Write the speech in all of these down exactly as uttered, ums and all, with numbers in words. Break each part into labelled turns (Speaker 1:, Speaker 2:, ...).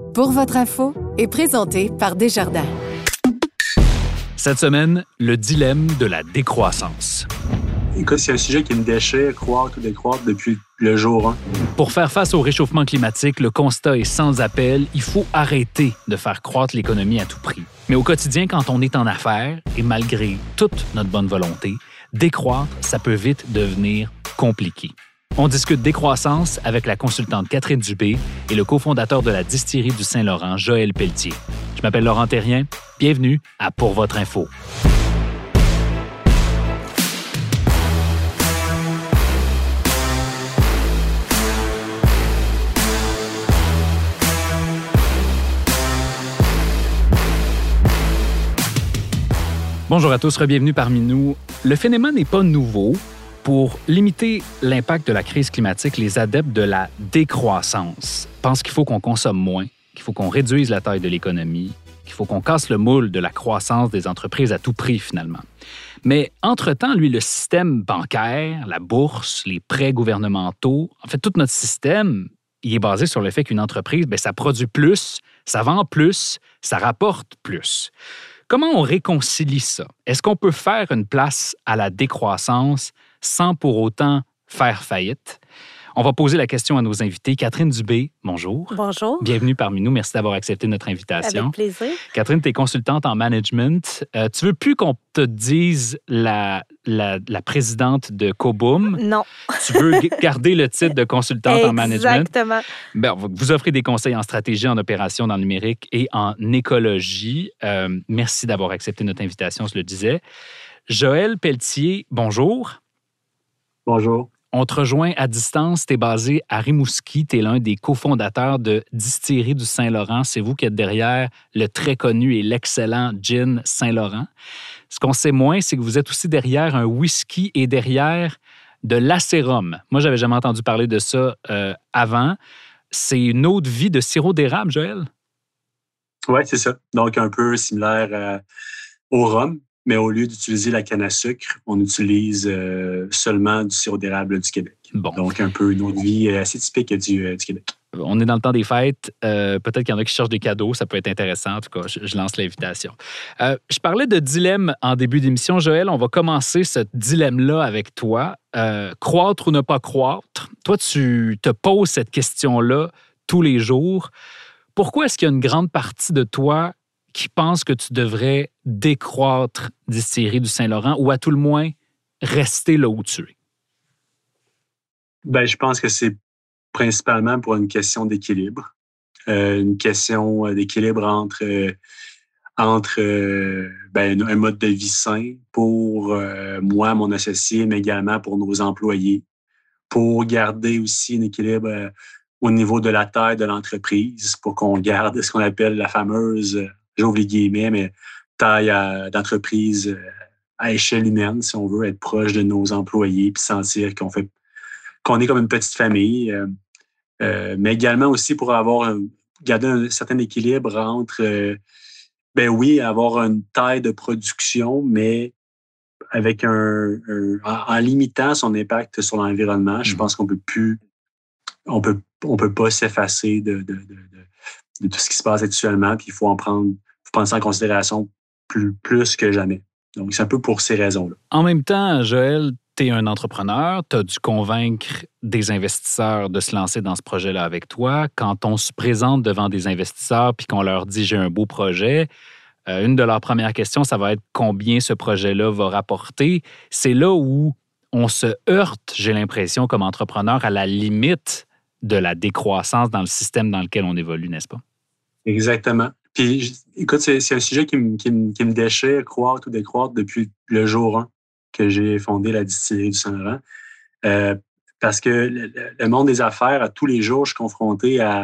Speaker 1: Pour votre info est présenté par Desjardins.
Speaker 2: Cette semaine, le dilemme de la décroissance.
Speaker 3: Écoute, c'est un sujet qui me déchire, croître ou décroître depuis le jour un.
Speaker 2: Pour faire face au réchauffement climatique, le constat est sans appel. Il faut arrêter de faire croître l'économie à tout prix. Mais au quotidien, quand on est en affaires, et malgré toute notre bonne volonté, décroître, ça peut vite devenir compliqué. On discute décroissance avec la consultante Catherine Dubé et le cofondateur de la distillerie du Saint-Laurent, Joël Pelletier. Je m'appelle Laurent Thérien. Bienvenue à Pour votre info. Bonjour à tous, bienvenue parmi nous. Le phénomène n'est pas nouveau. Pour limiter l'impact de la crise climatique, les adeptes de la décroissance pensent qu'il faut qu'on consomme moins, qu'il faut qu'on réduise la taille de l'économie, qu'il faut qu'on casse le moule de la croissance des entreprises à tout prix, finalement. Mais entre-temps, lui, le système bancaire, la bourse, les prêts gouvernementaux, en fait, tout notre système, il est basé sur le fait qu'une entreprise, bien, ça produit plus, ça vend plus, ça rapporte plus. Comment on réconcilie ça? Est-ce qu'on peut faire une place à la décroissance sans pour autant faire faillite? On va poser la question à nos invités. Catherine Dubé, bonjour.
Speaker 4: Bonjour.
Speaker 2: Bienvenue parmi nous. Merci d'avoir accepté notre invitation.
Speaker 4: Avec plaisir.
Speaker 2: Catherine, tu es consultante en management. Euh, tu veux plus qu'on te dise la, la, la présidente de Coboom?
Speaker 4: Non.
Speaker 2: Tu veux garder le titre de consultante en management?
Speaker 4: Exactement.
Speaker 2: Ben, vous offrez des conseils en stratégie, en opération, dans le numérique et en écologie. Euh, merci d'avoir accepté notre invitation, je le disais. Joël Pelletier, bonjour.
Speaker 3: Bonjour.
Speaker 2: On te rejoint à distance. Tu es basé à Rimouski. Tu es l'un des cofondateurs de Distillerie du Saint-Laurent. C'est vous qui êtes derrière le très connu et l'excellent gin Saint-Laurent. Ce qu'on sait moins, c'est que vous êtes aussi derrière un whisky et derrière de l'acérum. Moi, j'avais jamais entendu parler de ça euh, avant. C'est une autre vie de sirop d'érable, Joël?
Speaker 3: Oui, c'est ça. Donc, un peu similaire euh, au rhum. Mais au lieu d'utiliser la canne à sucre, on utilise euh, seulement du sirop d'érable du Québec.
Speaker 2: Bon.
Speaker 3: Donc, un peu une autre vie assez typique du, euh, du Québec.
Speaker 2: On est dans le temps des fêtes. Euh, peut-être qu'il y en a qui cherchent des cadeaux. Ça peut être intéressant. En tout cas, je, je lance l'invitation. Euh, je parlais de dilemme en début d'émission. Joël, on va commencer ce dilemme-là avec toi. Euh, croître ou ne pas croître? Toi, tu te poses cette question-là tous les jours. Pourquoi est-ce qu'il y a une grande partie de toi qui pense que tu devrais décroître Distillerie du Saint-Laurent ou à tout le moins rester là où tu es?
Speaker 3: Ben, je pense que c'est principalement pour une question d'équilibre. Euh, une question d'équilibre entre, euh, entre euh, ben, un mode de vie sain pour euh, moi, mon associé, mais également pour nos employés, pour garder aussi un équilibre euh, au niveau de la taille de l'entreprise, pour qu'on garde ce qu'on appelle la fameuse, j'ouvre les guillemets, mais taille à, d'entreprise à échelle humaine, si on veut être proche de nos employés puis sentir qu'on fait qu'on est comme une petite famille. Euh, euh, mais également aussi pour avoir un, garder un certain équilibre entre, euh, ben oui, avoir une taille de production, mais avec un, un en, en limitant son impact sur l'environnement, mmh. Je pense qu'on peut plus, on peut, on peut pas s'effacer de, de, de, de, de tout ce qui se passe actuellement, puis il faut en prendre prendre ça en considération plus, plus que jamais. Donc, c'est un peu pour ces raisons-là.
Speaker 2: En même temps, Joël, tu es un entrepreneur, tu as dû convaincre des investisseurs de se lancer dans ce projet-là avec toi. Quand on se présente devant des investisseurs puis qu'on leur dit « j'ai un beau projet », euh, une de leurs premières questions, ça va être combien ce projet-là va rapporter. C'est là où on se heurte, j'ai l'impression, comme entrepreneur, à la limite de la décroissance dans le système dans lequel on évolue, n'est-ce pas?
Speaker 3: Exactement. Puis, écoute, c'est, c'est un sujet qui me, qui, me, qui me déchire, croître ou décroître, depuis le jour un que j'ai fondé la distillerie du Saint-Laurent. Euh, parce que le, le monde des affaires, à tous les jours, je suis confronté à,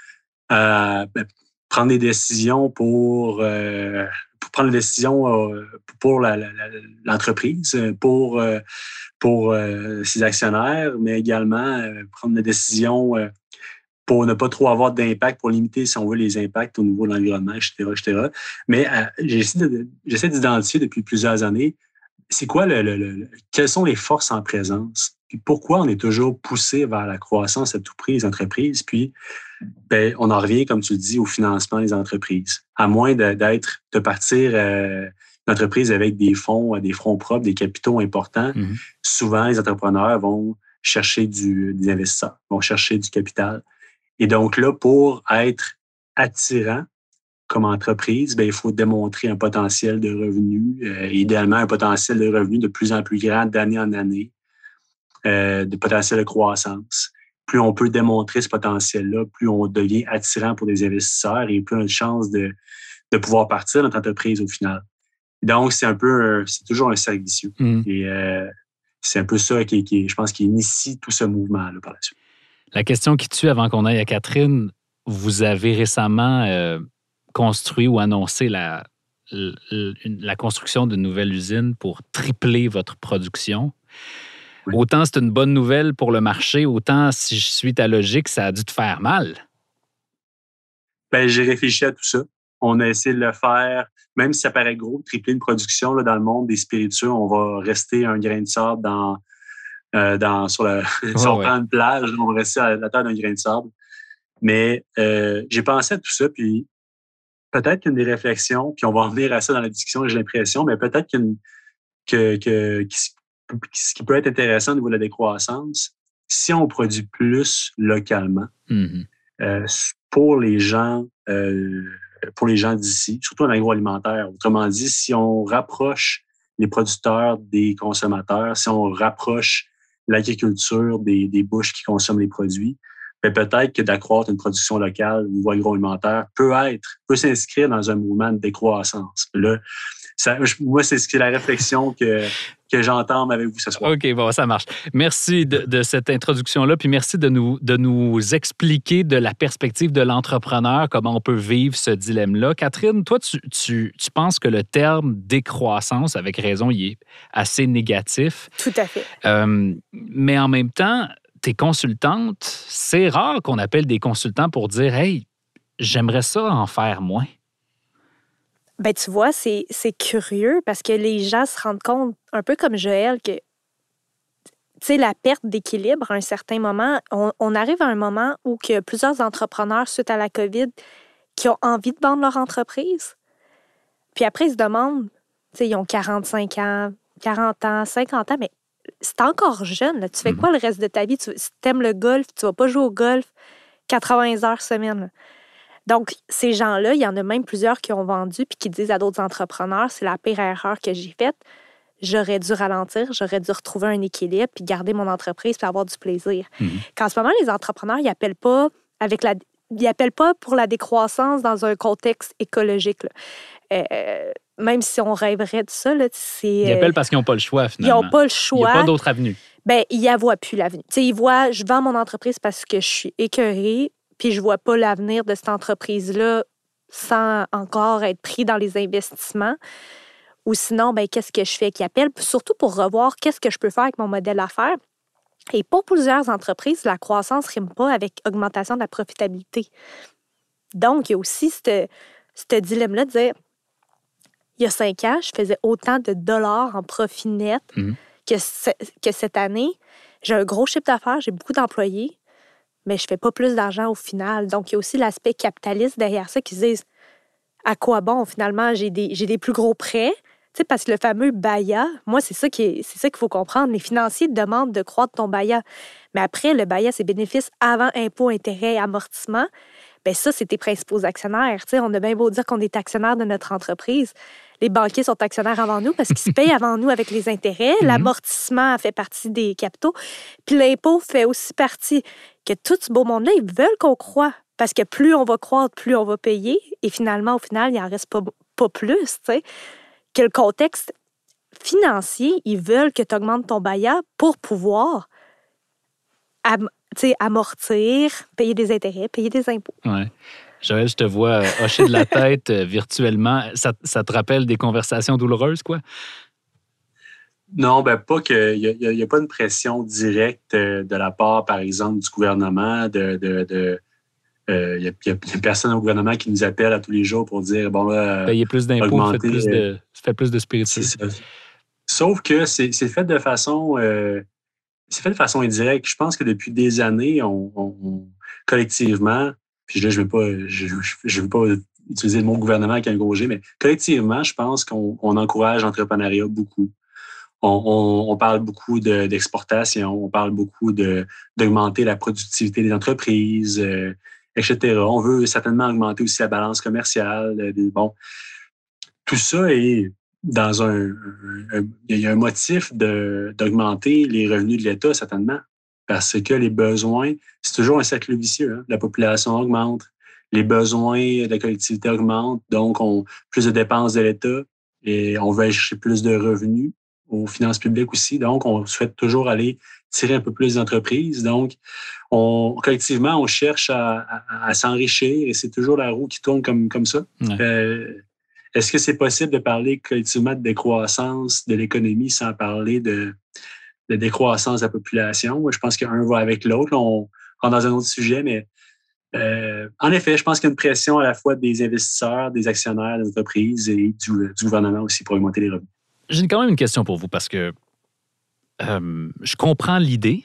Speaker 3: à ben, prendre des décisions pour, euh, pour prendre des décisions euh, pour la, la, la, l'entreprise, pour, euh, pour euh, ses actionnaires, mais également euh, prendre des décisions euh, pour ne pas trop avoir d'impact, pour limiter, si on veut, les impacts au niveau de l'environnement, et cetera, et cetera. Mais euh, j'essaie, de, j'essaie d'identifier depuis plusieurs années, c'est quoi le, le, le, quelles sont les forces en présence, puis pourquoi on est toujours poussé vers la croissance à tout prix des entreprises, puis ben, on en revient, comme tu le dis, au financement des entreprises. À moins de, d'être, de partir euh, une entreprise avec des fonds, des fonds propres, des capitaux importants,
Speaker 2: Mm-hmm.
Speaker 3: souvent, les entrepreneurs vont chercher du, des investisseurs, vont chercher du capital. Et donc là, pour être attirant comme entreprise, ben, il faut démontrer un potentiel de revenus, euh, idéalement un potentiel de revenus de plus en plus grand d'année en année, euh, de potentiel de croissance. Plus on peut démontrer ce potentiel-là, plus on devient attirant pour des investisseurs et plus on a de chances de, de pouvoir partir de notre entreprise au final. Donc, c'est un peu, c'est toujours un cercle vicieux. Mm. Et euh, c'est un peu ça qui, qui, je pense, qui initie tout ce mouvement-là par la suite.
Speaker 2: La question qui tue avant qu'on aille à Catherine, vous avez récemment euh, construit ou annoncé la, la, la construction d'une nouvelle usine pour tripler votre production. Oui. Autant c'est une bonne nouvelle pour le marché, autant si je suis ta logique, ça a dû te faire mal.
Speaker 3: Bien, j'ai réfléchi à tout ça. On a essayé de le faire, même si ça paraît gros, tripler une production là, dans le monde des spiritueux, on va rester un grain de sable dans... Euh, dans, sur la, oh, si on ouais. prend une plage, on va rester à la terre d'un grain de sable. Mais euh, j'ai pensé à tout ça, puis peut-être qu'une des réflexions, puis on va en venir à ça dans la discussion, j'ai l'impression, mais peut-être qu'une, que, que, que ce qui peut être intéressant au niveau de la décroissance, si on produit plus localement, mm-hmm. euh, pour les gens, euh, pour les gens d'ici, surtout en agroalimentaire. Autrement dit, si on rapproche les producteurs des consommateurs, si on rapproche l'agriculture des, des bouches qui consomment les produits, bien peut-être que d'accroître une production locale au niveau agroalimentaire peut être, peut s'inscrire dans un mouvement de décroissance. Là, ça, moi, c'est, c'est la réflexion que, que j'entame avec vous ce soir.
Speaker 2: OK, bon, ça marche. Merci de, de cette introduction-là, puis merci de nous, de nous expliquer de la perspective de l'entrepreneur comment on peut vivre ce dilemme-là. Catherine, toi, tu, tu, tu penses que le terme décroissance, avec raison, il est assez négatif.
Speaker 4: Tout à fait.
Speaker 2: Euh, mais en même temps, t'es consultante, c'est rare qu'on appelle des consultants pour dire « Hey, j'aimerais ça en faire moins ».
Speaker 4: Ben, tu vois, c'est, c'est curieux parce que les gens se rendent compte, un peu comme Joël, que, tu sais, la perte d'équilibre à un certain moment, on, on arrive à un moment où il y a plusieurs entrepreneurs, suite à la COVID, qui ont envie de vendre leur entreprise. Puis après, ils se demandent, tu sais, ils ont quarante-cinq ans, quarante ans, cinquante ans, mais c'est encore jeune, là. Tu fais quoi le reste de ta vie? Tu, si tu aimes le golf, tu vas pas jouer au golf quatre-vingts heures semaine, là. Donc, ces gens-là, il y en a même plusieurs qui ont vendu puis qui disent à d'autres entrepreneurs, c'est la pire erreur que j'ai faite. J'aurais dû ralentir, j'aurais dû retrouver un équilibre puis garder mon entreprise puis avoir du plaisir. Mm-hmm. Qu'en ce moment, les entrepreneurs, ils n'appellent pas avec la, ils appellent pas pour la décroissance dans un contexte écologique, là. Euh, même si on rêverait de ça, là, c'est...
Speaker 2: Ils appellent parce qu'ils n'ont pas le choix, finalement.
Speaker 4: Ils n'ont pas le choix.
Speaker 2: Il n'y a pas d'autre avenue.
Speaker 4: Bien, ils n'y voient plus l'avenue. Tu sais, ils voient, je vends mon entreprise parce que je suis écœurée, puis je ne vois pas l'avenir de cette entreprise-là sans encore être pris dans les investissements. Ou sinon, ben, qu'est-ce que je fais qui appelle? Surtout pour revoir qu'est-ce que je peux faire avec mon modèle d'affaires. Et pour plusieurs entreprises, la croissance ne rime pas avec augmentation de la profitabilité. Donc, il y a aussi ce dilemme-là de dire, il y a cinq ans, je faisais autant de dollars en profit net mmh. que, ce, que cette année. J'ai un gros chiffre d'affaires, j'ai beaucoup d'employés, mais je ne fais pas plus d'argent au final. Donc, il y a aussi l'aspect capitaliste derrière ça qui se disent à quoi bon, finalement, j'ai des, j'ai des plus gros prêts. Tu sais, parce que le fameux B A Y A, moi, c'est ça, qui est, c'est ça qu'il faut comprendre. Les financiers te demandent de croître ton B A Y A. Mais après, le B A Y A, c'est bénéfices avant impôts, intérêts, amortissement. Bien, ça, c'est tes principaux actionnaires. Tu sais, on a bien beau dire qu'on est actionnaire de notre entreprise. Les banquiers sont actionnaires avant nous parce qu'ils se payent avant nous avec les intérêts. Mm-hmm. L'amortissement fait partie des capitaux. Puis l'impôt fait aussi partie. Que tout ce beau monde-là, ils veulent qu'on croie. Parce que plus on va croître, plus on va payer. Et finalement, au final, il n'en reste pas, pas plus, tu sais. Que le contexte financier, ils veulent que tu augmentes ton B A Y A pour pouvoir am- amortir, payer des intérêts, payer des impôts.
Speaker 2: Ouais. Joël, je te vois hocher de la tête virtuellement. Ça, ça te rappelle des conversations douloureuses, quoi?
Speaker 3: Non, ben pas que. Il n'y a, a pas une pression directe de la part, par exemple, du gouvernement. De, de, de, euh, il n'y a, a, a personne au gouvernement qui nous appelle à tous les jours pour dire bon là.
Speaker 2: Payer plus d'impôts, faites plus de, fait plus de spiritueux.
Speaker 3: Sauf que c'est, c'est fait de façon. Euh, c'est fait de façon indirecte. Je pense que depuis des années, on, on, on collectivement, puis là, je ne veux pas, je, je, je veux pas utiliser le mot gouvernement avec un gros G, mais collectivement, je pense qu'on on encourage l'entrepreneuriat beaucoup. On, on, on parle beaucoup de, d'exportation, on parle beaucoup de, d'augmenter la productivité des entreprises, euh, et cetera. On veut certainement augmenter aussi la balance commerciale. Euh, bon, tout ça est dans un, un, un... Il y a un motif de, d'augmenter les revenus de l'État, certainement, parce que les besoins, c'est toujours un cercle vicieux. Hein? La population augmente, les besoins de la collectivité augmentent, donc on plus de dépenses de l'État et on veut aller chercher plus de revenus aux finances publiques aussi. Donc, on souhaite toujours aller tirer un peu plus des entreprises. Donc, on, collectivement, on cherche à, à, à s'enrichir et c'est toujours la roue qui tourne comme, comme ça. Ouais. Euh, est-ce que c'est possible de parler collectivement de décroissance de l'économie sans parler de, de décroissance de la population? Moi, je pense qu'un va avec l'autre. Là, on rentre dans un autre sujet, mais euh, en effet, je pense qu'il y a une pression à la fois des investisseurs, des actionnaires, des entreprises et du, du gouvernement aussi pour augmenter les revenus.
Speaker 2: J'ai quand même une question pour vous parce que euh, je comprends l'idée,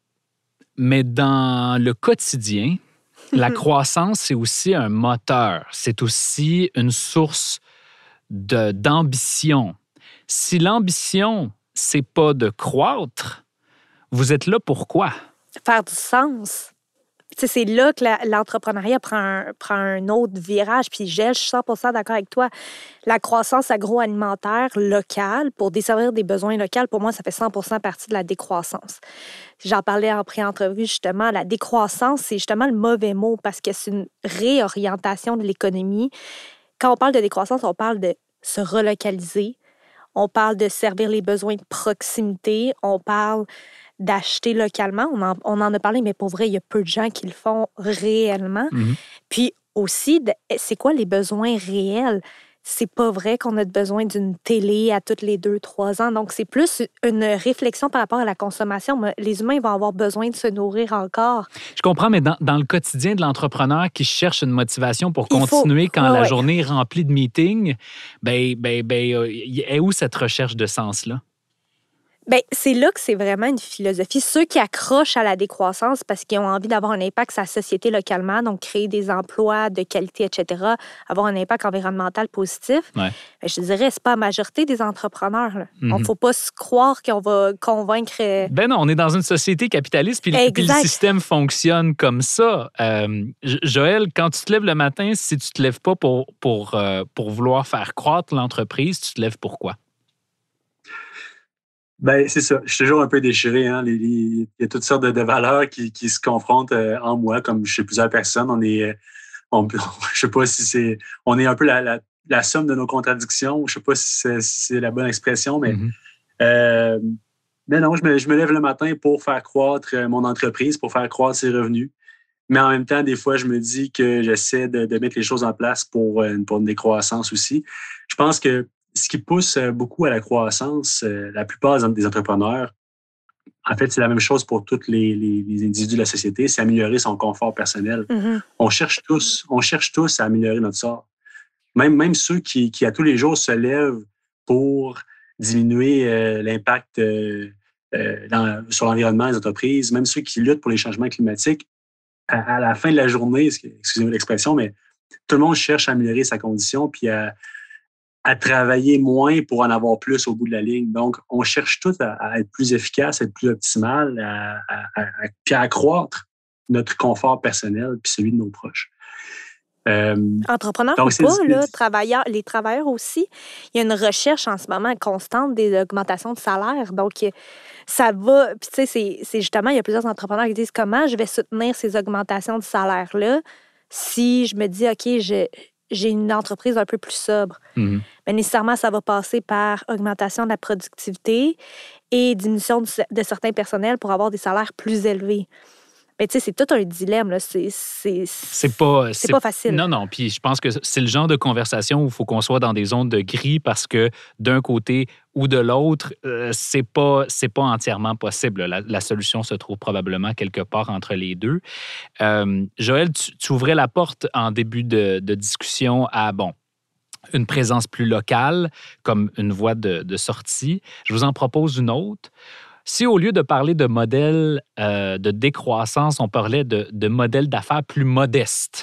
Speaker 2: mais dans le quotidien, la croissance, c'est aussi un moteur. C'est aussi une source de, d'ambition. Si l'ambition, c'est pas de croître, vous êtes là pour quoi?
Speaker 4: Faire du sens. T'sais, c'est là que la, l'entrepreneuriat prend un, prend un autre virage. Puis, Gilles, je suis cent pour cent d'accord avec toi. La croissance agroalimentaire locale pour desservir des besoins locaux, pour moi, ça fait cent pour cent partie de la décroissance. J'en parlais en pré-entrevue, justement. La décroissance, c'est justement le mauvais mot parce que c'est une réorientation de l'économie. Quand on parle de décroissance, on parle de se relocaliser. On parle de servir les besoins de proximité. On parle d'acheter localement. On en, on en a parlé, mais pour vrai, il y a peu de gens qui le font réellement. Mm-hmm. Puis aussi, de, c'est quoi les besoins réels? C'est pas vrai qu'on a besoin d'une télé à tous les deux, trois ans. Donc, c'est plus une réflexion par rapport à la consommation. Les humains vont avoir besoin de se nourrir encore.
Speaker 2: Je comprends, mais dans, dans le quotidien de l'entrepreneur qui cherche une motivation pour continuer faut... quand ouais, la journée est remplie de meetings, ben, ben, ben, euh, est où cette recherche de sens-là?
Speaker 4: Bien, c'est là que c'est vraiment une philosophie. Ceux qui accrochent à la décroissance parce qu'ils ont envie d'avoir un impact sur la société localement, donc créer des emplois de qualité, et cetera, avoir un impact environnemental positif, ouais. bien, je dirais, c'est pas la majorité des entrepreneurs. Il mm-hmm. ne faut pas se croire qu'on va convaincre...
Speaker 2: Ben non, on est dans une société capitaliste, puis le, puis le système fonctionne comme ça. Euh, Joël, quand tu te lèves le matin, si tu te lèves pas pour, pour, euh, pour vouloir faire croître l'entreprise, tu te lèves pour quoi?
Speaker 3: Ben c'est ça. Je suis toujours un peu déchiré. Hein. Les, les, il y a toutes sortes de, de valeurs qui, qui se confrontent euh, en moi, comme chez plusieurs personnes. On est, on, je sais pas si c'est, on est un peu la, la, la somme de nos contradictions. Je sais pas si c'est, si c'est la bonne expression, mais, mm-hmm. euh, mais non, je me, je me lève le matin pour faire croître mon entreprise, pour faire croître ses revenus. Mais en même temps, des fois, je me dis que j'essaie de, de mettre les choses en place pour une, pour une décroissance aussi. Je pense que ce qui pousse beaucoup à la croissance, la plupart des entrepreneurs, en fait, c'est la même chose pour tous les, les, les individus de la société, c'est améliorer son confort personnel. Mm-hmm. On cherche tous, on cherche tous à améliorer notre sort. Même, même ceux qui, qui, à tous les jours, se lèvent pour diminuer euh, l'impact euh, euh, dans, sur l'environnement des entreprises, même ceux qui luttent pour les changements climatiques, à, à la fin de la journée, excusez-moi l'expression, mais tout le monde cherche à améliorer sa condition puis à à travailler moins pour en avoir plus au bout de la ligne. Donc, on cherche tous à, à être plus efficace, à être plus optimal, à, à, à, puis à accroître notre confort personnel puis celui de nos proches.
Speaker 4: Euh, Entrepreneurs ou pas, là, travailleurs, les travailleurs aussi, il y a une recherche en ce moment constante des augmentations de salaire. Donc, ça va... Puis, tu sais, c'est, c'est justement, il y a plusieurs entrepreneurs qui disent comment je vais soutenir ces augmentations de salaire-là si je me dis, OK, je... j'ai une entreprise un peu plus sobre. Mm-hmm. Mais nécessairement, ça va passer par augmentation de la productivité et diminution de, de certains personnels pour avoir des salaires plus élevés. Mais tu sais, c'est tout un dilemme. Là. C'est, c'est,
Speaker 2: c'est, pas,
Speaker 4: c'est, c'est pas facile.
Speaker 2: Non, non. Puis je pense que c'est le genre de conversation où il faut qu'on soit dans des zones de gris parce que d'un côté ou de l'autre, euh, c'est pas, c'est pas entièrement possible. La, la solution se trouve probablement quelque part entre les deux. Euh, Joël, tu, tu ouvrais la porte en début de, de discussion à, bon, une présence plus locale comme une voie de, de sortie. Je vous en propose une autre. Si au lieu de parler de modèle euh, de décroissance, on parlait de, de modèle d'affaires plus modeste,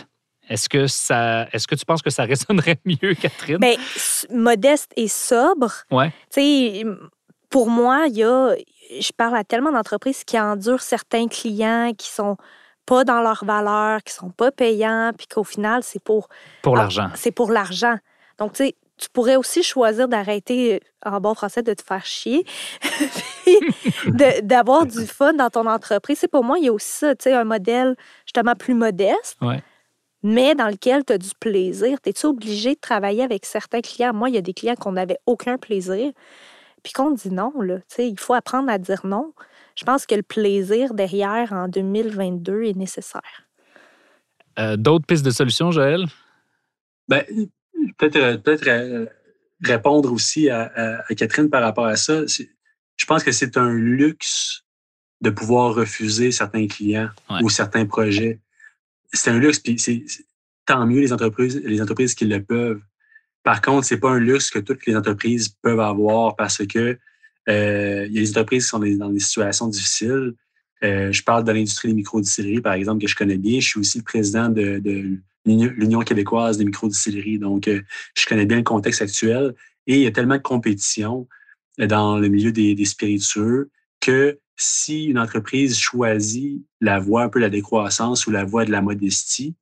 Speaker 2: Est-ce que, ça, est-ce que tu penses que ça résonnerait mieux, Catherine?
Speaker 4: Bien, modeste et sobre.
Speaker 2: Ouais.
Speaker 4: Tu sais, pour moi, il y a... Je parle à tellement d'entreprises qui endurent certains clients qui sont pas dans leurs valeurs, qui sont pas payants, puis qu'au final, c'est pour...
Speaker 2: Pour l'argent.
Speaker 4: C'est pour l'argent. Donc, tu sais, tu pourrais aussi choisir d'arrêter, en bon français, de te faire chier, puis de, d'avoir du fun dans ton entreprise. C'est pour moi, il y a aussi ça, tu sais, un modèle justement plus modeste,
Speaker 2: ouais.
Speaker 4: mais dans lequel tu as du plaisir. Es-tu obligé de travailler avec certains clients? Moi, il y a des clients qu'on n'avait aucun plaisir, puis qu'on dit non, là. Tu sais, il faut apprendre à dire non. Je pense que le plaisir derrière en deux mille vingt-deux est nécessaire.
Speaker 2: Euh, d'autres pistes de solutions, Joël?
Speaker 3: Ben, peut-être, peut-être euh, répondre aussi à, à, à Catherine par rapport à ça. C'est, je pense que c'est un luxe de pouvoir refuser certains clients
Speaker 2: ouais.
Speaker 3: ou certains projets. C'est un luxe, puis c'est, c'est tant mieux les entreprises, les entreprises qui le peuvent. Par contre, c'est pas un luxe que toutes les entreprises peuvent avoir parce que euh, il y a des entreprises qui sont dans des situations difficiles. Euh, je parle de l'industrie des microdistilleries, par exemple, que je connais bien. Je suis aussi le président de, de l'Union québécoise des microdistilleries. Donc, euh, je connais bien le contexte actuel. Et il y a tellement de compétition dans le milieu des, des spiritueux que si une entreprise choisit la voie un peu de la décroissance ou la voie de la modestie,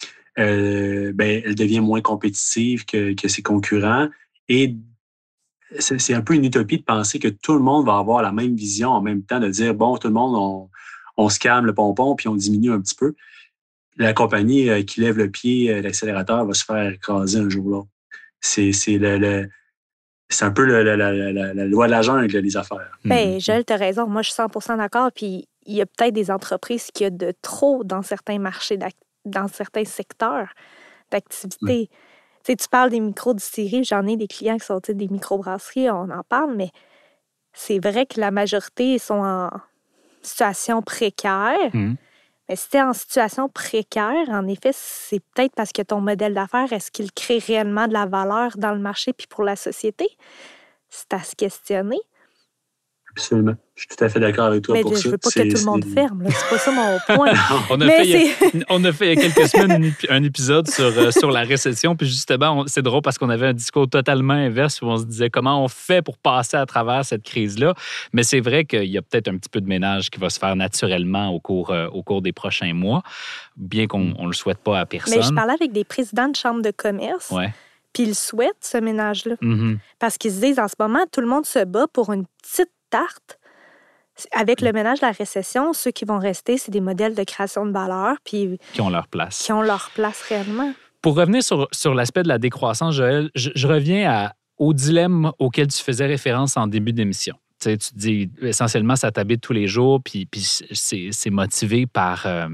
Speaker 3: euh, ben, elle devient moins compétitive que, que ses concurrents. Et c'est, c'est un peu une utopie de penser que tout le monde va avoir la même vision en même temps, de dire, bon, tout le monde, on, on se calme le pompon puis on diminue un petit peu. La compagnie euh, qui lève le pied, euh, l'accélérateur, va se faire écraser un jour là. C'est, c'est, le, le, c'est un peu le, le, la, la, la loi de la jungle, les affaires.
Speaker 4: Bien, Joël, tu as raison. Moi, je suis cent pour cent d'accord. Puis il y a peut-être des entreprises qui ont de trop dans certains marchés, dans certains secteurs d'activité. Mm. Tu sais, tu parles des microdistilleries, j'en ai des clients qui sont des microbrasseries, on en parle, mais c'est vrai que la majorité sont en situation précaire. Mm. Mais si tu es en situation précaire, en effet, c'est peut-être parce que ton modèle d'affaires, est-ce qu'il crée réellement de la valeur dans le marché puis pour la société? C'est à se questionner.
Speaker 3: Absolument. Je suis tout à fait d'accord avec toi
Speaker 4: mais
Speaker 3: pour
Speaker 4: je
Speaker 3: ça.
Speaker 4: Je veux pas
Speaker 3: c'est,
Speaker 4: que tout le monde
Speaker 3: c'est...
Speaker 4: ferme. Là. C'est pas ça mon point.
Speaker 2: on, a
Speaker 4: mais
Speaker 2: fait, c'est... on a fait il y a quelques semaines un épisode sur, euh, sur la récession. Puis justement, on, c'est drôle parce qu'on avait un discours totalement inverse où on se disait comment on fait pour passer à travers cette crise-là. Mais c'est vrai qu'il y a peut-être un petit peu de ménage qui va se faire naturellement au cours, euh, au cours des prochains mois, bien qu'on ne le souhaite pas à personne.
Speaker 4: Mais je parlais avec des présidents de chambres de commerce.
Speaker 2: Ouais.
Speaker 4: Puis ils souhaitent ce ménage-là.
Speaker 2: Mm-hmm.
Speaker 4: Parce qu'ils se disent, en ce moment, tout le monde se bat pour une petite tarte. Avec le ménage de la récession, ceux qui vont rester, c'est des modèles de création de valeur. Puis
Speaker 2: qui ont leur place.
Speaker 4: Qui ont leur place réellement.
Speaker 2: Pour revenir sur, sur l'aspect de la décroissance, Joël, je, je reviens à, au dilemme auquel tu faisais référence en début d'émission. Tu sais, tu te dis, essentiellement, ça t'habite tous les jours, puis, puis c'est, c'est motivé par, euh,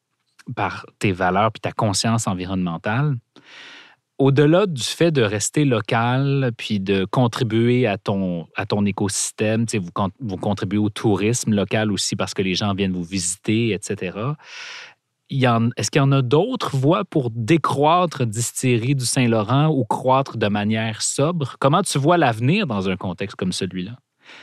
Speaker 2: par tes valeurs puis ta conscience environnementale. Au-delà du fait de rester local puis de contribuer à ton, à ton écosystème, vous, vous contribuez au tourisme local aussi parce que les gens viennent vous visiter, et cetera. Il y en, est-ce qu'il y en a d'autres voies pour décroître Distillerie du Saint-Laurent ou croître de manière sobre? Comment tu vois l'avenir dans un contexte comme celui-là?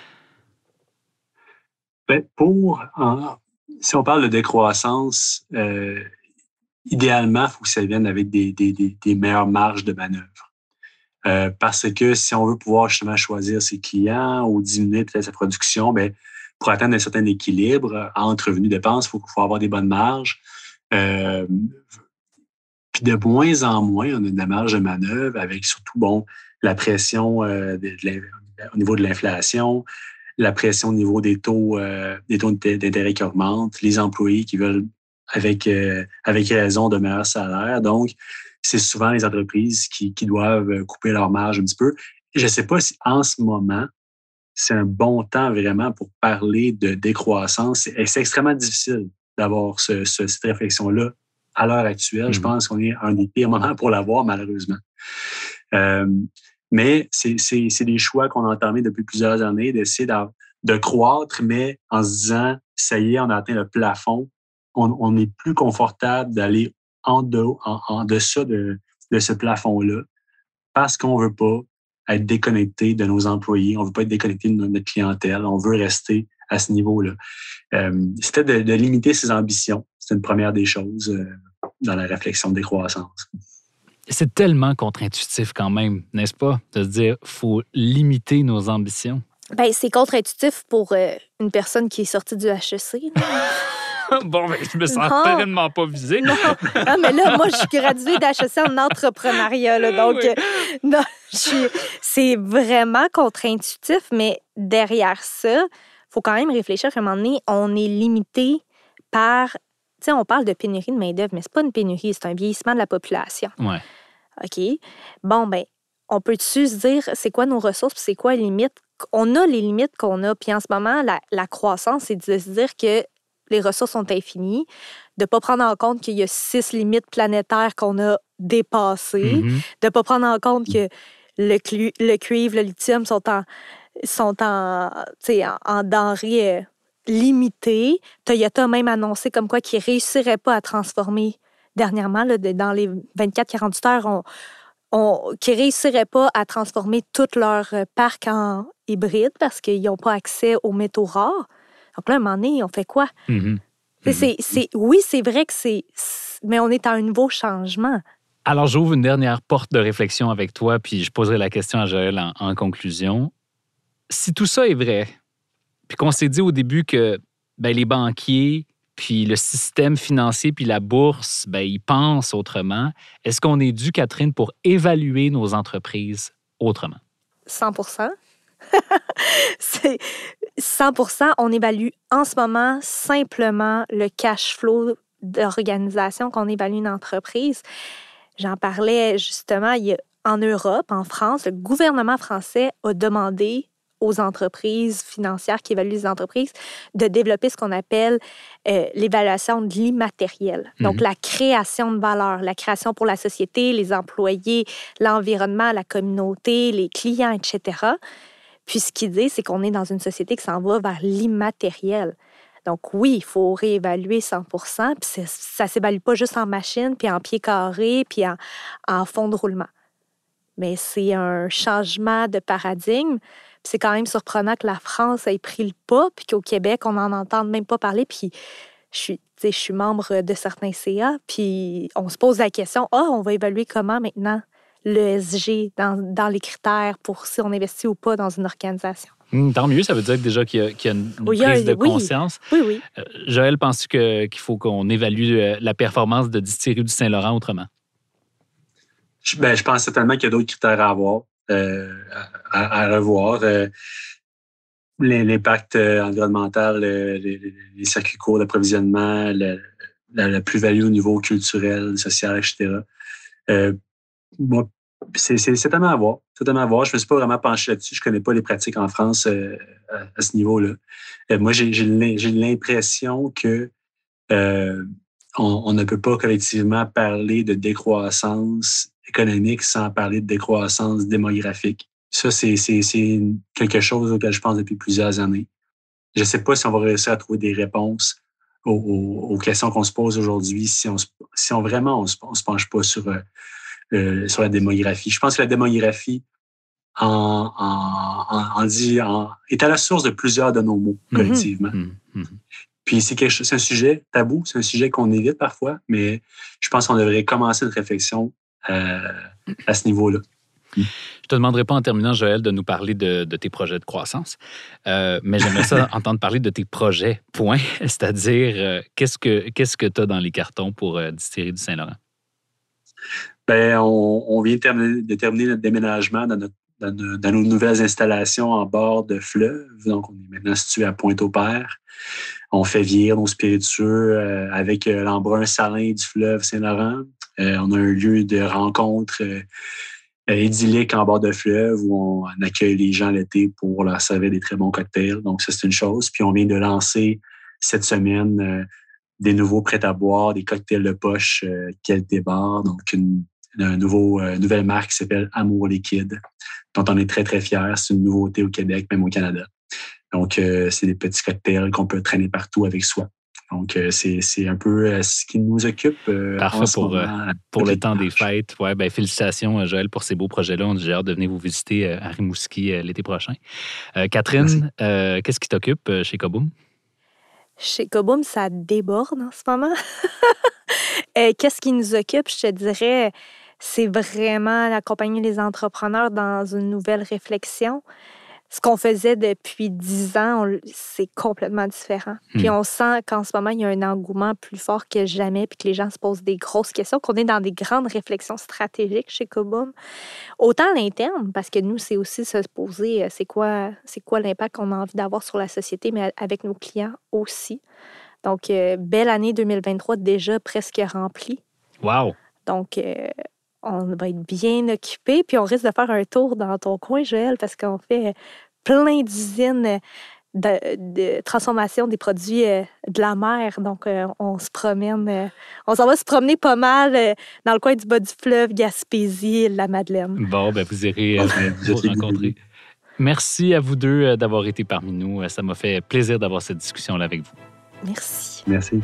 Speaker 3: Ben, pour, en, si on parle de décroissance, euh, idéalement, il faut que ça vienne avec des, des, des, des meilleures marges de manœuvre. Euh, parce que si on veut pouvoir justement choisir ses clients ou diminuer peut-être sa production, bien, pour atteindre un certain équilibre entre revenus et dépenses, il faut, faut avoir des bonnes marges. Euh, puis de moins en moins, on a de la marge de manœuvre avec surtout bon, la pression euh, de, de au niveau de l'inflation, la pression au niveau des taux, euh, des taux d'intérêt qui augmentent, les employés qui veulent avec, euh, avec raison de meilleurs salaires. Donc, c'est souvent les entreprises qui, qui doivent couper leur marge un petit peu. Je ne sais pas si en ce moment, c'est un bon temps vraiment pour parler de décroissance. C'est, c'est extrêmement difficile d'avoir ce, ce, cette réflexion-là à l'heure actuelle. Mm-hmm. Je pense qu'on est à un des pires moments pour l'avoir, malheureusement. Euh, mais c'est, c'est, c'est des choix qu'on a entamés depuis plusieurs années, d'essayer de, de croître, mais en se disant, ça y est, on a atteint le plafond. On, on est plus confortable d'aller en, de, en, en deçà de, de ce plafond-là parce qu'on ne veut pas être déconnecté de nos employés, on ne veut pas être déconnecté de notre clientèle, on veut rester à ce niveau-là. Euh, c'était de, de limiter ses ambitions, c'est une première des choses. Euh, dans la réflexion de décroissance.
Speaker 2: C'est tellement contre-intuitif quand même, n'est-ce pas, de se dire qu'il faut limiter nos ambitions?
Speaker 4: Bien, c'est contre-intuitif pour euh, une personne qui est sortie du H E C.
Speaker 2: Bon, ben, je me sens
Speaker 4: Non.
Speaker 2: tellement pas visée.
Speaker 4: Non. non, mais là, moi, je suis graduée d'H E C en entrepreneuriat. Là, donc,
Speaker 2: Oui.
Speaker 4: euh, non, je suis- c'est vraiment contre-intuitif, mais derrière ça, il faut quand même réfléchir qu'à un moment donné, on est limité par... Tu sais, on parle de pénurie de main-d'œuvre, mais c'est pas une pénurie, c'est un vieillissement de la population.
Speaker 2: Ouais.
Speaker 4: OK? Bon, ben, on peut-tu se dire c'est quoi nos ressources puis c'est quoi les limites? On a les limites qu'on a. Puis en ce moment, la, la croissance, c'est de se dire que les ressources sont infinies, de ne pas prendre en compte qu'il y a six limites planétaires qu'on a dépassées,
Speaker 2: Mhm.
Speaker 4: de ne pas prendre en compte que le, clu- le cuivre, le lithium sont en, sont en, tu sais, en, en denrées euh, limitées. Toyota a même annoncé comme quoi qu'ils ne réussiraient pas à transformer dernièrement, là, de- dans les vingt-quatre à quarante-huit heures, on, on, qu'ils ne réussiraient pas à transformer tout leur euh, parc en hybride parce qu'ils n'ont pas accès aux métaux rares. Donc là, à un moment donné, on fait quoi?
Speaker 2: Mhm.
Speaker 4: Tu sais, c'est- c'est- oui, c'est vrai que c'est... c'est- Mais on est à un nouveau changement.
Speaker 2: Alors, j'ouvre une dernière porte de réflexion avec toi, puis je poserai la question à Joël en, en conclusion. Si tout ça est vrai, puis qu'on s'est dit au début que ben, les banquiers, puis le système financier, puis la bourse, ben, ils pensent autrement, est-ce qu'on est dû, Catherine, pour évaluer nos entreprises autrement?
Speaker 4: cent pour cent. C'est cent pour cent, on évalue en ce moment simplement le cash flow d'organisation qu'on évalue une entreprise. J'en parlais justement, il y a, en Europe, en France, le gouvernement français a demandé aux entreprises financières qui évaluent les entreprises de développer ce qu'on appelle euh, l'évaluation de l'immatériel. Donc,
Speaker 2: Mhm.
Speaker 4: la création de valeur, la création pour la société, les employés, l'environnement, la communauté, les clients, et cetera. Puis, ce qu'il dit, c'est qu'on est dans une société qui s'en va vers l'immatériel. Donc, oui, il faut réévaluer cent pour cent. Puis, c'est- ça ne s'évalue pas juste en machine, puis en pied carré, puis en, en fond de roulement. Mais c'est un changement de paradigme. Puis c'est quand même surprenant que la France ait pris le pas, puis qu'au Québec, on n'en entende même pas parler. Puis je suis, tu sais, je suis membre de certains C A, puis on se pose la question, ah, on va évaluer comment maintenant le E S G dans, dans les critères pour si on investit ou pas dans une organisation.
Speaker 2: Hum, tant mieux, ça veut dire déjà qu'il y a, qu'il y a une, une
Speaker 4: Oui, il y a-
Speaker 2: prise de
Speaker 4: oui.
Speaker 2: conscience.
Speaker 4: Oui, oui.
Speaker 2: Euh, Joël, penses-tu que- qu'il faut qu'on évalue euh, la performance de Distillerie du Saint-Laurent autrement?
Speaker 3: Je, ben, je pense certainement qu'il y a d'autres critères à avoir, euh, à, à revoir. Euh, l'impact euh, environnemental, euh, les, les circuits courts d'approvisionnement, le, la, la plus-value au niveau culturel, social, et cetera. Euh, moi, c'est, c'est, c'est tellement à voir. C'est tellement à voir. Je ne me suis pas vraiment penché là-dessus. Je ne connais pas les pratiques en France euh, à, à ce niveau-là. Euh, moi, j'ai, j'ai, j'ai l'impression que euh, on, on ne peut pas collectivement parler de décroissance économique sans parler de décroissance démographique. Ça, c'est, c'est, c'est quelque chose auquel je pense depuis plusieurs années. Je ne sais pas si on va réussir à trouver des réponses aux, aux, aux questions qu'on se pose aujourd'hui si on, si on vraiment on se, on se penche pas sur, euh, sur la démographie. Je pense que la démographie en, en, en, en dit, en, est à la source de plusieurs de nos maux collectivement.
Speaker 2: Mm-hmm. Mm-hmm.
Speaker 3: Puis c'est, quelque chose, c'est un sujet tabou, c'est un sujet qu'on évite parfois, mais je pense qu'on devrait commencer notre réflexion euh, à ce niveau-là.
Speaker 2: Je ne te demanderai pas en terminant, Joël, de nous parler de, de tes projets de croissance, euh, mais j'aimerais ça entendre parler de tes projets, point. C'est-à-dire, euh, qu'est-ce que qu'est-ce que tu as dans les cartons pour euh, Distillerie du Saint-Laurent?
Speaker 3: Bien, on, on vient de terminer, de terminer notre déménagement dans, notre, dans, nos, dans nos nouvelles installations en bord de fleuve. Donc, on est maintenant situé à Pointe-au-Père. On fait vieillir nos spiritueux euh, avec euh, l'embrun salin du fleuve Saint-Laurent. Euh, on a un lieu de rencontre euh, idyllique en bord de fleuve où on accueille les gens l'été pour leur servir des très bons cocktails. Donc, ça, c'est une chose. Puis, on vient de lancer cette semaine euh, des nouveaux prêts-à-boire, des cocktails de poche euh, Qualité Bar. Donc, une, une nouveau, euh, nouvelle marque qui s'appelle Amour Liquide, dont on est très, très fiers. C'est une nouveauté au Québec, même au Canada. Donc, euh, c'est des petits cocktails qu'on peut traîner partout avec soi. Donc, euh, c'est, c'est un peu euh, ce qui nous occupe. Euh,
Speaker 2: Parfait
Speaker 3: en ce
Speaker 2: pour,
Speaker 3: moment,
Speaker 2: euh, pour le temps des fêtes. Ouais, ben, félicitations, Joël, pour ces beaux projets-là. On a hâte de venir vous visiter euh, à Rimouski euh, l'été prochain. Euh, Catherine, euh, qu'est-ce qui t'occupe euh, chez Koboom?
Speaker 4: Chez Koboom, ça déborde en ce moment. euh, qu'est-ce qui nous occupe? Je te dirais, c'est vraiment d'accompagner les entrepreneurs dans une nouvelle réflexion. Ce qu'on faisait depuis dix ans, on, c'est complètement différent. Mmh. Puis on sent qu'en ce moment, il y a un engouement plus fort que jamais, puis que les gens se posent des grosses questions, qu'on est dans des grandes réflexions stratégiques chez Koboom. Autant à l'interne, parce que nous, c'est aussi se poser c'est quoi, c'est quoi l'impact qu'on a envie d'avoir sur la société, mais avec nos clients aussi. Donc, euh, belle année deux mille vingt-trois déjà presque remplie.
Speaker 2: Wow!
Speaker 4: Donc, euh, on va être bien occupé, puis on risque de faire un tour dans ton coin, Joël, parce qu'on fait plein d'usines de, de transformation des produits euh, de la mer. Donc, euh, on se promène, euh, on s'en va se promener pas mal euh, dans le coin du bas du fleuve, Gaspésie, la Madeleine.
Speaker 2: Bon, ben vous irez euh, vous rencontrer. Merci à vous deux euh, d'avoir été parmi nous. Ça m'a fait plaisir d'avoir cette discussion-là avec vous.
Speaker 4: Merci.
Speaker 3: Merci.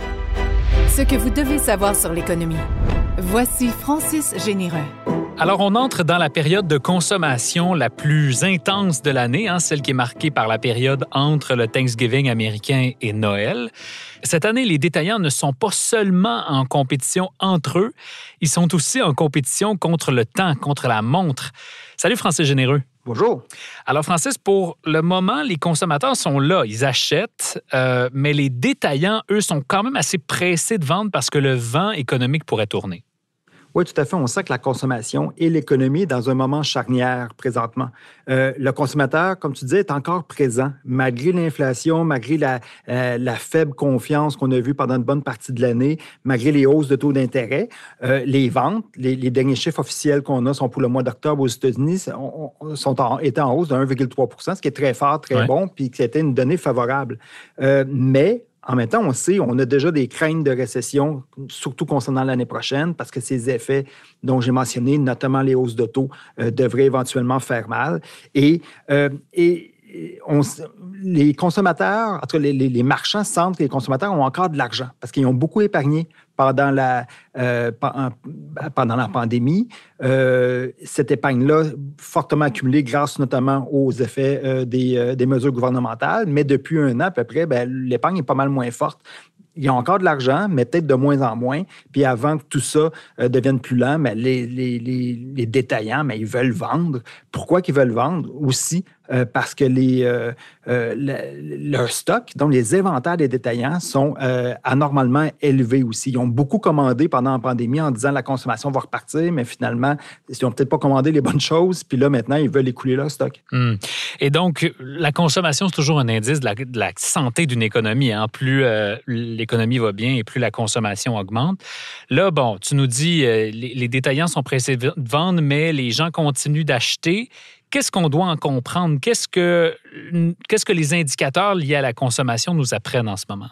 Speaker 1: Ce que vous devez savoir sur l'économie. Voici Francis Généreux.
Speaker 2: Alors, on entre dans la période de consommation la plus intense de l'année, hein, celle qui est marquée par la période entre le Thanksgiving américain et Noël. Cette année, les détaillants ne sont pas seulement en compétition entre eux, ils sont aussi en compétition contre le temps, contre la montre. Salut Francis Généreux.
Speaker 5: Bonjour.
Speaker 2: Alors Francis, pour le moment, les consommateurs sont là, ils achètent, euh, mais les détaillants, eux, sont quand même assez pressés de vendre parce que le vent économique pourrait tourner.
Speaker 5: Oui, tout à fait. On sent que la consommation et l'économie est dans un moment charnière présentement. Euh, le consommateur, comme tu disais, est encore présent, malgré l'inflation, malgré la, euh, la faible confiance qu'on a vue pendant une bonne partie de l'année, malgré les hausses de taux d'intérêt. Euh, les ventes, les, les derniers chiffres officiels qu'on a sont pour le mois d'octobre aux États-Unis, sont, sont en, étaient en hausse de un virgule trois pour cent, ce qui est très fort, très ouais. bon, puis c'était une donnée favorable. Euh, mais en même temps, on sait, on a déjà des craintes de récession, surtout concernant l'année prochaine, parce que ces effets dont j'ai mentionné, notamment les hausses de taux, euh, devraient éventuellement faire mal. Et, euh, et on, les consommateurs, entre les, les, les marchands sentent que les consommateurs ont encore de l'argent parce qu'ils ont beaucoup épargné pendant la, euh, pendant la pandémie. Euh, cette épargne-là, fortement accumulée grâce notamment aux effets euh, des, euh, des mesures gouvernementales, mais depuis un an à peu près, bien, l'épargne est pas mal moins forte. Ils ont encore de l'argent, mais peut-être de moins en moins. Puis avant que tout ça euh, devienne plus lent, mais les, les, les, les détaillants, mais ils veulent vendre. Pourquoi qu'ils veulent vendre? Aussi euh, parce que les, euh, euh, le, leur stock, donc les inventaires des détaillants, sont euh, anormalement élevés aussi. Ils ont beaucoup commandé pendant la pandémie en disant que la consommation va repartir, mais finalement, ils n'ont peut-être pas commandé les bonnes choses. Puis là, maintenant, ils veulent écouler leur stock.
Speaker 2: Mmh. Et donc, la consommation, c'est toujours un indice de la, de la santé d'une économie. Hein? Plus euh, l'économie va bien et plus la consommation augmente. Là, bon, tu nous dis, euh, les, les détaillants sont pressés de vendre, mais les gens continuent d'acheter. Qu'est-ce qu'on doit en comprendre? Qu'est-ce que, qu'est-ce que les indicateurs liés à la consommation nous apprennent en ce moment?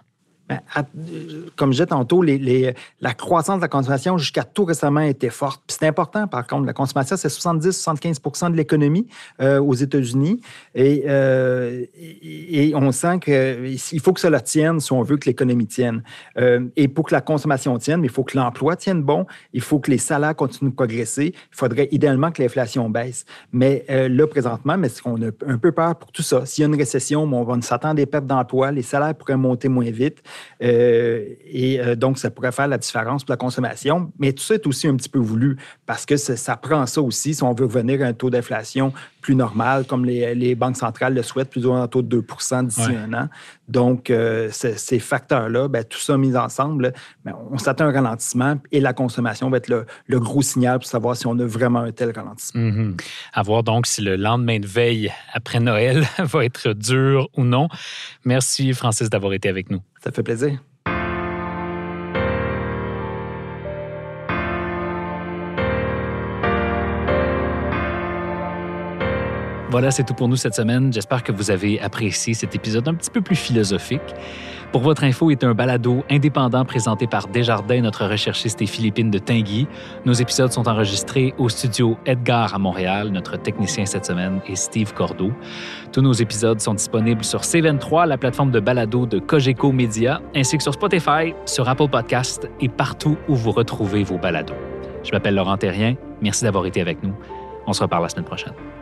Speaker 5: Comme je disais tantôt, les, les, la croissance de la consommation jusqu'à tout récemment était forte. Puis c'est important, par contre. La consommation, c'est soixante-dix à soixante-quinze pour cent de l'économie euh, aux États-Unis. Et, euh, et, et on sent qu'il faut que cela tienne si on veut que l'économie tienne. Euh, et pour que la consommation tienne, il faut que l'emploi tienne bon. Il faut que les salaires continuent de progresser. Il faudrait idéalement que l'inflation baisse. Mais euh, là, présentement, mais on a un peu peur pour tout ça. S'il y a une récession, on va s'attendre à des pertes d'emploi. Les salaires pourraient monter moins vite. Euh, et euh, donc, ça pourrait faire la différence pour la consommation. Mais tout ça est aussi un petit peu voulu parce que ça, ça prend ça aussi si on veut revenir à un taux d'inflation plus normal, comme les, les banques centrales le souhaitent, plus ou moins un taux de deux pour cent d'ici ouais. un an. Donc, euh, ces facteurs-là, bien, tout ça mis ensemble, bien, on s'attend à un ralentissement et la consommation va être le, le gros signal pour savoir si on a vraiment un tel ralentissement.
Speaker 2: Mm-hmm. À voir donc si le lendemain de veille après Noël va être dur ou non. Merci, Francis, d'avoir été avec nous.
Speaker 5: Ça fait plaisir.
Speaker 2: Voilà, c'est tout pour nous cette semaine. J'espère que vous avez apprécié cet épisode un petit peu plus philosophique. Pour votre info, est un balado indépendant présenté par Desjardins, notre recherchiste et Philippine de Tinguy. Nos épisodes sont enregistrés au studio Edgar à Montréal. Notre technicien cette semaine est Steve Cordeau. Tous nos épisodes sont disponibles sur C vingt-trois, la plateforme de balado de Cogeco Média, ainsi que sur Spotify, sur Apple Podcasts et partout où vous retrouvez vos balados. Je m'appelle Laurent Thérien. Merci d'avoir été avec nous. On se reparle la semaine prochaine.